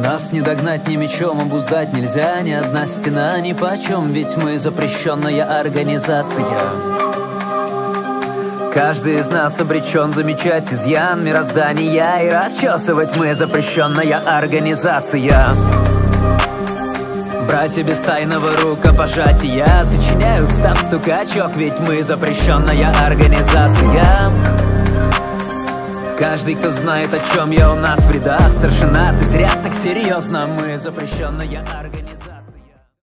Нас не догнать ни мечом, обуздать нельзя. Ни одна стена нипочем, ведь мы запрещенная организация. Каждый из нас обречен замечать изъян мироздания, и расчесывать мы запрещенная организация. Братья без тайного рукопожатия, сочиняю став стукачок, ведь мы запрещенная организация. Каждый, кто знает, о чем я, у нас в рядах старшина. Ты зря так серьезно, мы запрещенная организация.